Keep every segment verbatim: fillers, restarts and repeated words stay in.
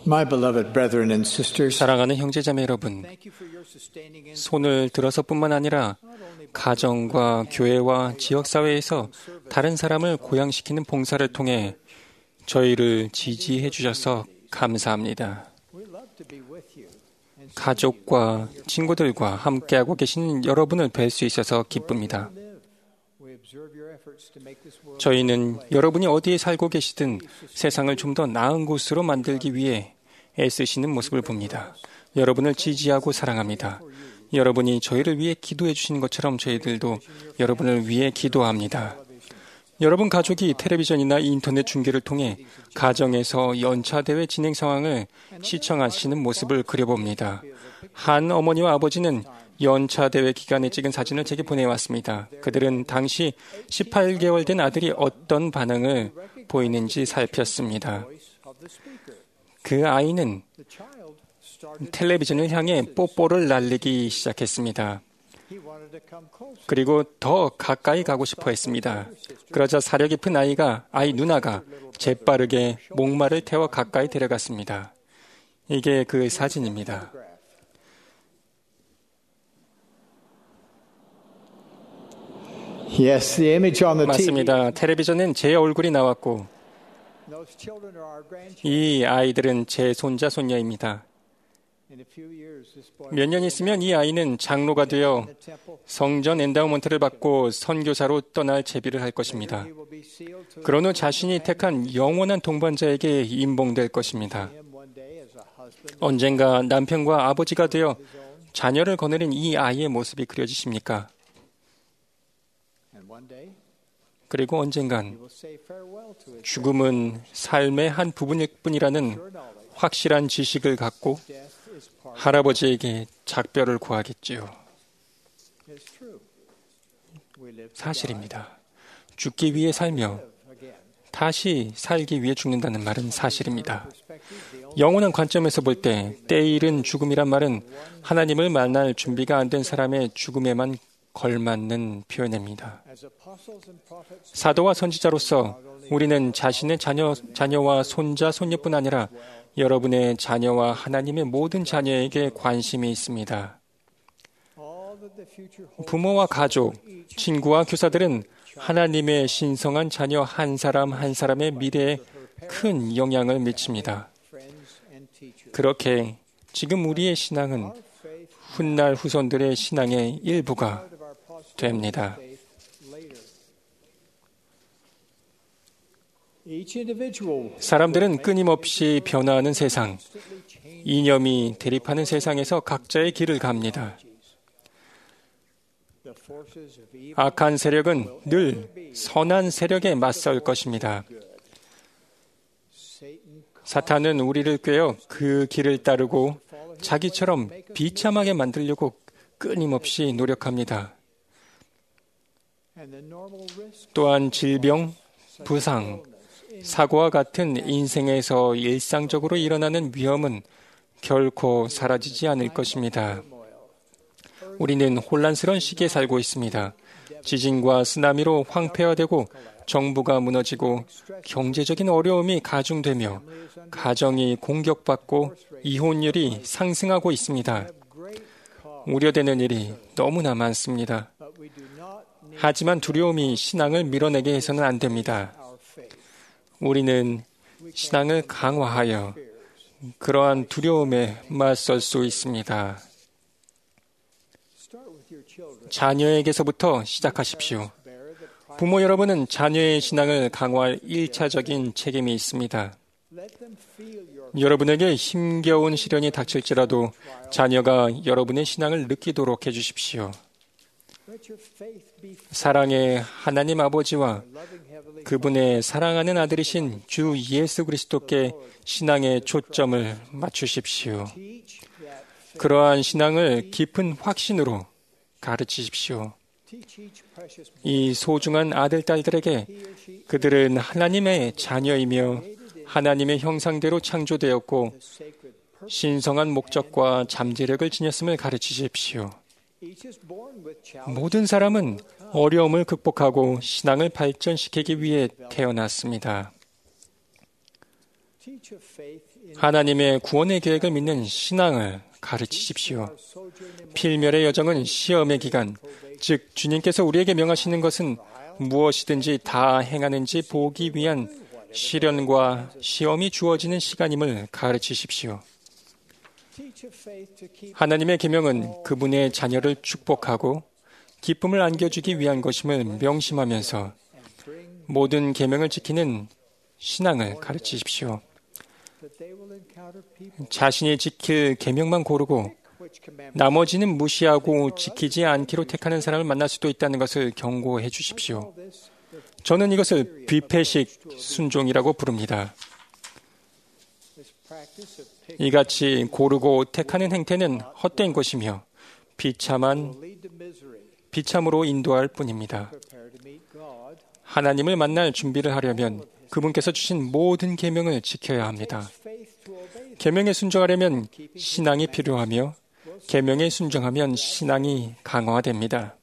My beloved brethren and sisters, 사랑하는 형제자매 여러분, 손을 들어서뿐만 아니라 가정과 교회와 지역사회에서 다른 사람을 고양시키는 봉사를 통해 저희를 지지해 주셔서 감사합니다. 가족과 친구들과 함께하고 계신 여러분을 뵐 수 있어서 기쁩니다. 저희는 여러분이 어디에 살고 계시든 세상을 좀 더 나은 곳으로 만들기 위해 애쓰시는 모습을 봅니다. 여러분을 지지하고 사랑합니다. 여러분이 저희를 위해 기도해 주시는 것처럼 저희들도 여러분을 위해 기도합니다. 여러분 가족이 텔레비전이나 인터넷 중계를 통해 가정에서 연차대회 진행 상황을 시청하시는 모습을 그려봅니다. 한 어머니와 아버지는 연차대회 기간에 찍은 사진을 제게 보내왔습니다. 그들은 당시 십팔 개월 된 아들이 어떤 반응을 보이는지 살폈습니다. 그 아이는 텔레비전을 향해 뽀뽀를 날리기 시작했습니다. 그리고 더 가까이 가고 싶어 했습니다. 그러자 사려 깊은 아이가, 아이 누나가 재빠르게 목마를 태워 가까이 데려갔습니다. 이게 그 사진입니다. yes, the image on the 맞습니다. 텔레비전엔 제 얼굴이 나왔고 이 아이들은 제 손자, 손녀입니다. 몇 년 있으면 이 아이는 장로가 되어 성전 엔다우먼트를 받고 선교사로 떠날 제비를 할 것입니다. 그런 후 자신이 택한 영원한 동반자에게 임봉될 것입니다. 언젠가 남편과 아버지가 되어 자녀를 거느린 이 아이의 모습이 그려지십니까? 그리고 언젠간 죽음은 삶의 한 부분일 뿐이라는 확실한 지식을 갖고 할아버지에게 작별을 구하겠지요. 사실입니다. 죽기 위해 살며 다시 살기 위해 죽는다는 말은 사실입니다. 영원한 관점에서 볼 때 때일은 죽음이란 말은 하나님을 만날 준비가 안 된 사람의 죽음에만 걸맞는 표현입니다. 사도와 선지자로서 우리는 자신의 자녀, 자녀와 손자, 손녀뿐 아니라 여러분의 자녀와 하나님의 모든 자녀에게 관심이 있습니다. 부모와 가족, 친구와 교사들은 하나님의 신성한 자녀 한 사람 한 사람의 미래에 큰 영향을 미칩니다. 그렇게 지금 우리의 신앙은 훗날 후손들의 신앙의 일부가 됩니다. 사람들은 끊임없이 변화하는 세상, 이념이 대립하는 세상에서 각자의 길을 갑니다. 악한 세력은 늘 선한 세력에 맞설 것입니다. 사탄은 우리를 꿰어 그 길을 따르고 자기처럼 비참하게 만들려고 끊임없이 노력합니다. 또한 질병, 부상, 사고와 같은 인생에서 일상적으로 일어나는 위험은 결코 사라지지 않을 것입니다. 우리는 혼란스러운 시기에 살고 있습니다. 지진과 쓰나미로 황폐화되고 정부가 무너지고 경제적인 어려움이 가중되며 가정이 공격받고 이혼율이 상승하고 있습니다. 우려되는 일이 너무나 많습니다. 하지만 두려움이 신앙을 밀어내게 해서는 안 됩니다. 우리는 신앙을 강화하여 그러한 두려움에 맞설 수 있습니다. 자녀에게서부터 시작하십시오. 부모 여러분은 자녀의 신앙을 강화할 일차적인 책임이 있습니다. 여러분에게 힘겨운 시련이 닥칠지라도 자녀가 여러분의 신앙을 느끼도록 해주십시오. 사랑의 하나님 아버지와 그분의 사랑하는 아들이신 주 예수 그리스도께 신앙의 초점을 맞추십시오. 그러한 신앙을 깊은 확신으로 가르치십시오. 이 소중한 아들, 딸들에게 그들은 하나님의 자녀이며 하나님의 형상대로 창조되었고 신성한 목적과 잠재력을 지녔음을 가르치십시오. 모든 사람은 어려움을 극복하고 신앙을 발전시키기 위해 태어났습니다. 하나님의 구원의 계획을 믿는 신앙을 가르치십시오. 필멸의 여정은 시험의 기간, 즉 주님께서 우리에게 명하시는 것은 무엇이든지 다 행하는지 보기 위한 시련과 시험이 주어지는 시간임을 가르치십시오. 하나님의 계명은 그분의 자녀를 축복하고 기쁨을 안겨주기 위한 것임을 명심하면서 모든 계명을 지키는 신앙을 가르치십시오. 자신이 지킬 계명만 고르고 나머지는 무시하고 지키지 않기로 택하는 사람을 만날 수도 있다는 것을 경고해 주십시오. 저는 이것을 뷔페식 순종이라고 부릅니다. 이같이 고르고 택하는 행태는 헛된 것이며 비참한, 비참으로 인도할 뿐입니다. 하나님을 만날 준비를 하려면 그분께서 주신 모든 계명을 지켜야 합니다. 계명에 순종하려면 신앙이 필요하며 계명에 순종하면 신앙이 강화됩니다.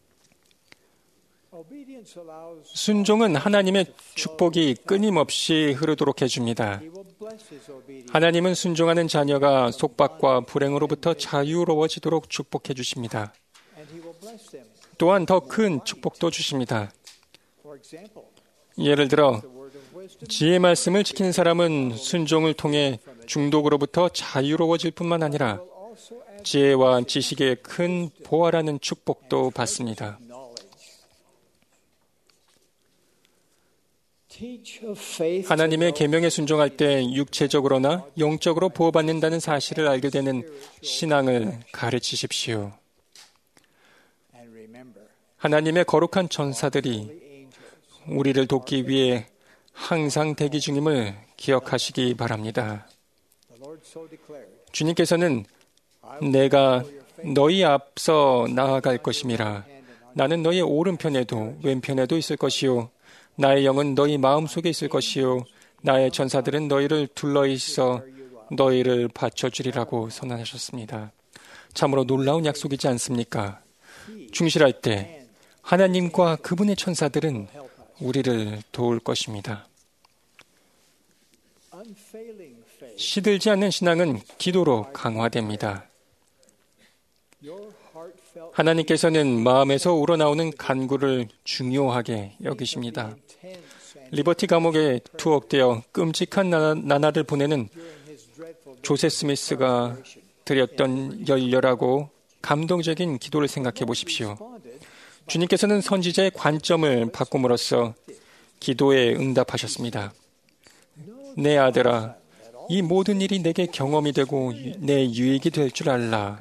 순종은 하나님의 축복이 끊임없이 흐르도록 해줍니다. 하나님은 순종하는 자녀가 속박과 불행으로부터 자유로워지도록 축복해 주십니다. 또한 더 큰 축복도 주십니다. 예를 들어 지혜 말씀을 지키는 사람은 순종을 통해 중독으로부터 자유로워질 뿐만 아니라 지혜와 지식의 큰 보화라는 축복도 받습니다. 하나님의 계명에 순종할 때 육체적으로나 영적으로 보호받는다는 사실을 알게 되는 신앙을 가르치십시오. 하나님의 거룩한 전사들이 우리를 돕기 위해 항상 대기 중임을 기억하시기 바랍니다. 주님께서는 내가 너희 앞서 나아갈 것임이라. 나는 너희 오른편에도 왼편에도 있을 것이요. 나의 영은 너희 마음속에 있을 것이요. 나의 전사들은 너희를 둘러있어 너희를 받쳐주리라고 선언하셨습니다. 참으로 놀라운 약속이지 않습니까? 중실할 때 하나님과 그분의 천사들은 우리를 도울 것입니다. 시들지 않는 신앙은 기도로 강화됩니다. 하나님께서는 마음에서 우러나오는 간구를 중요하게 여기십니다. 리버티 감옥에 투옥되어 끔찍한 나날을 보내는 조세 스미스가 드렸던 열렬하고 감동적인 기도를 생각해 보십시오. 주님께서는 선지자의 관점을 바꿈으로써 기도에 응답하셨습니다. 내 아들아, 이 모든 일이 내게 경험이 되고 내 유익이 될 줄 알라.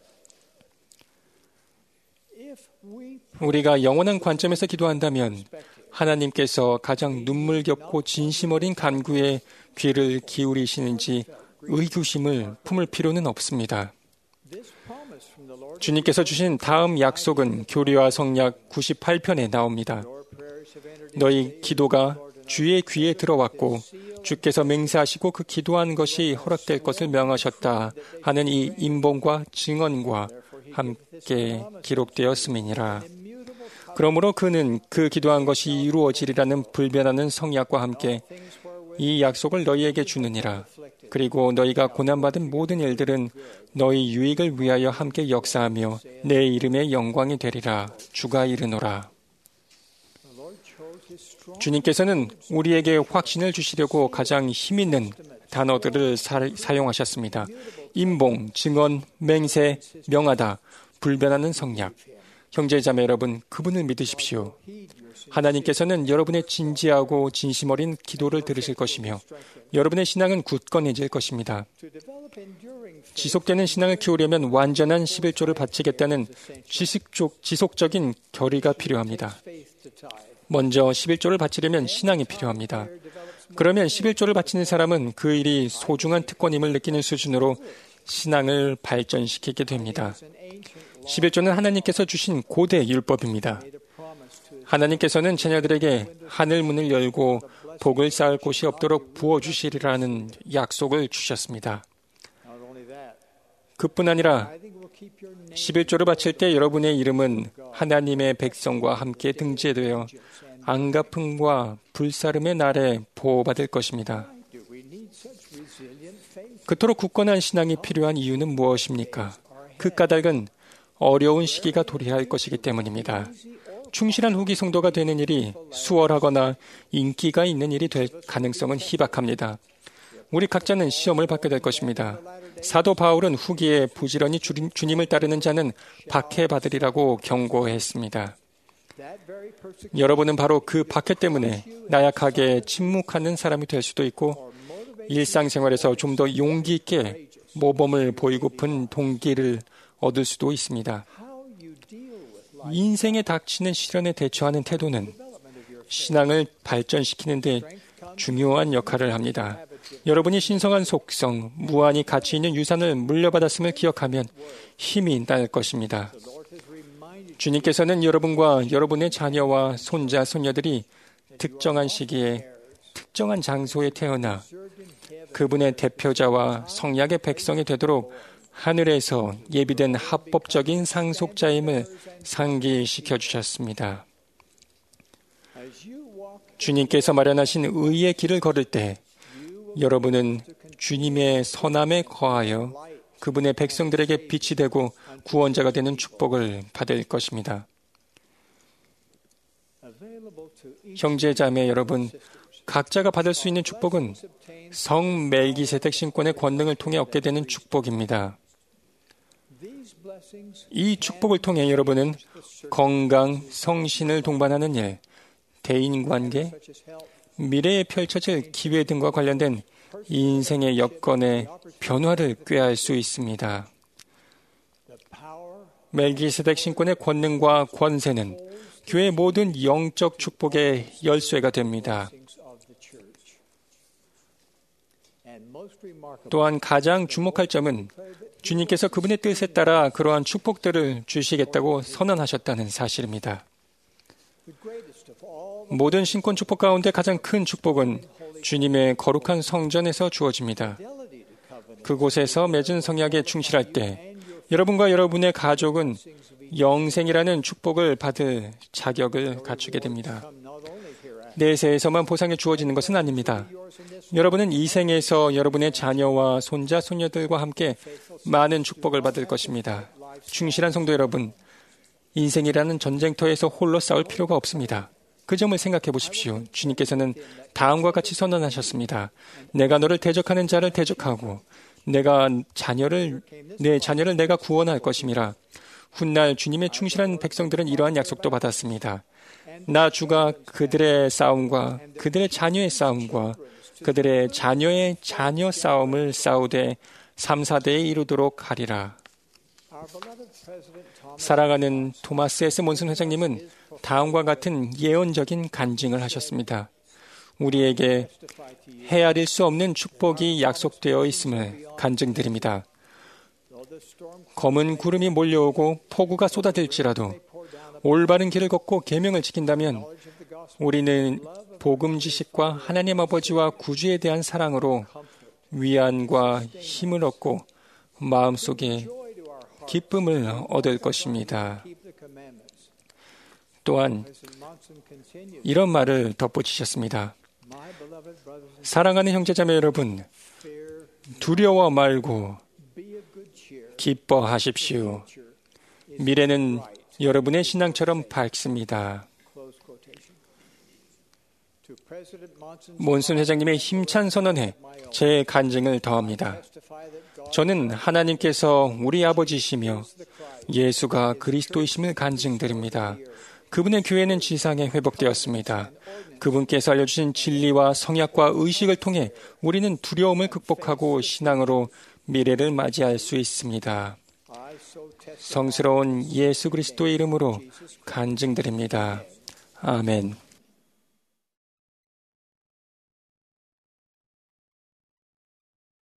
우리가 영원한 관점에서 기도한다면 하나님께서 가장 눈물겹고 진심 어린 간구에 귀를 기울이시는지 의구심을 품을 필요는 없습니다. 주님께서 주신 다음 약속은 교리와 성약 구십팔 편에 나옵니다. 너희 기도가 주의 귀에 들어왔고 주께서 맹세하시고 그 기도한 것이 허락될 것을 명하셨다 하는 이 임봉과 증언과 함께 기록되었음이니라. 그러므로 그는 그 기도한 것이 이루어지리라는 불변하는 성약과 함께 이 약속을 너희에게 주느니라. 그리고 너희가 고난받은 모든 일들은 너희 유익을 위하여 함께 역사하며 내 이름의 영광이 되리라. 주가 이르노라. 주님께서는 우리에게 확신을 주시려고 가장 힘있는 단어들을 사, 사용하셨습니다. 임봉, 증언, 맹세, 명하다, 불변하는 성약. 형제자매 여러분, 그분을 믿으십시오. 하나님께서는 여러분의 진지하고 진심 어린 기도를 들으실 것이며 여러분의 신앙은 굳건해질 것입니다. 지속되는 신앙을 키우려면 완전한 십일조를 바치겠다는 지식적, 지속적인 결의가 필요합니다. 먼저 십일조를 바치려면 신앙이 필요합니다. 그러면 십일조를 바치는 사람은 그 일이 소중한 특권임을 느끼는 수준으로 신앙을 발전시키게 됩니다. 십일조는 하나님께서 주신 고대 율법입니다. 하나님께서는 자녀들에게 하늘 문을 열고 복을 쌓을 곳이 없도록 부어주시리라는 약속을 주셨습니다. 그뿐 아니라 십일조를 바칠 때 여러분의 이름은 하나님의 백성과 함께 등재되어 안가품과 불사름의 날에 보호받을 것입니다. 그토록 굳건한 신앙이 필요한 이유는 무엇입니까? 그 까닭은 어려운 시기가 도래할 것이기 때문입니다. 충실한 후기 성도가 되는 일이 수월하거나 인기가 있는 일이 될 가능성은 희박합니다. 우리 각자는 시험을 받게 될 것입니다. 사도 바울은 후기에 부지런히 주, 주님을 따르는 자는 박해받으리라고 경고했습니다. 여러분은 바로 그 박해 때문에 나약하게 침묵하는 사람이 될 수도 있고 일상생활에서 좀 더 용기 있게 모범을 보이고픈 동기를 얻을 수도 있습니다. 인생에 닥치는 시련에 대처하는 태도는 신앙을 발전시키는 데 중요한 역할을 합니다. 여러분이 신성한 속성, 무한히 가치 있는 유산을 물려받았음을 기억하면 힘이 날 것입니다. 주님께서는 여러분과 여러분의 자녀와 손자, 손녀들이 특정한 시기에 특정한 장소에 태어나 그분의 대표자와 성약의 백성이 되도록 하늘에서 예비된 합법적인 상속자임을 상기시켜 주셨습니다. 주님께서 마련하신 의의 길을 걸을 때 여러분은 주님의 선함에 거하여 그분의 백성들에게 빛이 되고 구원자가 되는 축복을 받을 것입니다. 형제 자매 여러분, 각자가 받을 수 있는 축복은 성 멜기세덱 신권의 권능을 통해 얻게 되는 축복입니다. 이 축복을 통해 여러분은 건강, 성신을 동반하는 일, 대인관계, 미래에 펼쳐질 기회 등과 관련된 인생의 여건의 변화를 꾀할 수 있습니다. 멜기세덱 신권의 권능과 권세는 교회의 모든 영적 축복의 열쇠가 됩니다. 또한 가장 주목할 점은 주님께서 그분의 뜻에 따라 그러한 축복들을 주시겠다고 선언하셨다는 사실입니다. 모든 신권 축복 가운데 가장 큰 축복은 주님의 거룩한 성전에서 주어집니다. 그곳에서 맺은 성약에 충실할 때 여러분과 여러분의 가족은 영생이라는 축복을 받을 자격을 갖추게 됩니다. 내세에서만 보상이 주어지는 것은 아닙니다. 여러분은 이 생에서 여러분의 자녀와 손자, 손녀들과 함께 많은 축복을 받을 것입니다. 충실한 성도 여러분, 인생이라는 전쟁터에서 홀로 싸울 필요가 없습니다. 그 점을 생각해 보십시오. 주님께서는 다음과 같이 선언하셨습니다. 내가 너를 대적하는 자를 대적하고 내가 자녀를 내 자녀를 내가 구원할 것임이라. 훗날 주님의 충실한 백성들은 이러한 약속도 받았습니다. 나 주가 그들의 싸움과 그들의 자녀의 싸움과 그들의 자녀의 자녀 싸움을 싸우되 삼, 사대에 이루도록 하리라. 사랑하는 토마스 에스 몬슨 회장님은 다음과 같은 예언적인 간증을 하셨습니다. 우리에게 헤아릴 수 없는 축복이 약속되어 있음을 간증드립니다. 검은 구름이 몰려오고 폭우가 쏟아질지라도 올바른 길을 걷고 계명을 지킨다면 우리는 복음 지식과 하나님 아버지와 구주에 대한 사랑으로 위안과 힘을 얻고 마음속에 기쁨을 얻을 것입니다. 또한 이런 말을 덧붙이셨습니다. 사랑하는 형제자매 여러분, 두려워 말고 기뻐하십시오. 미래는 여러분의 신앙처럼 밝습니다. 몬슨 회장님의 힘찬 선언에 제 간증을 더합니다. 저는 하나님께서 우리 아버지시며 예수가 그리스도이심을 간증드립니다. 그분의 교회는 지상에 회복되었습니다. 그분께서 알려주신 진리와 성약과 의식을 통해 우리는 두려움을 극복하고 신앙으로 미래를 맞이할 수 있습니다. 성스러운 예수 그리스도의 이름으로 간증드립니다. 아멘.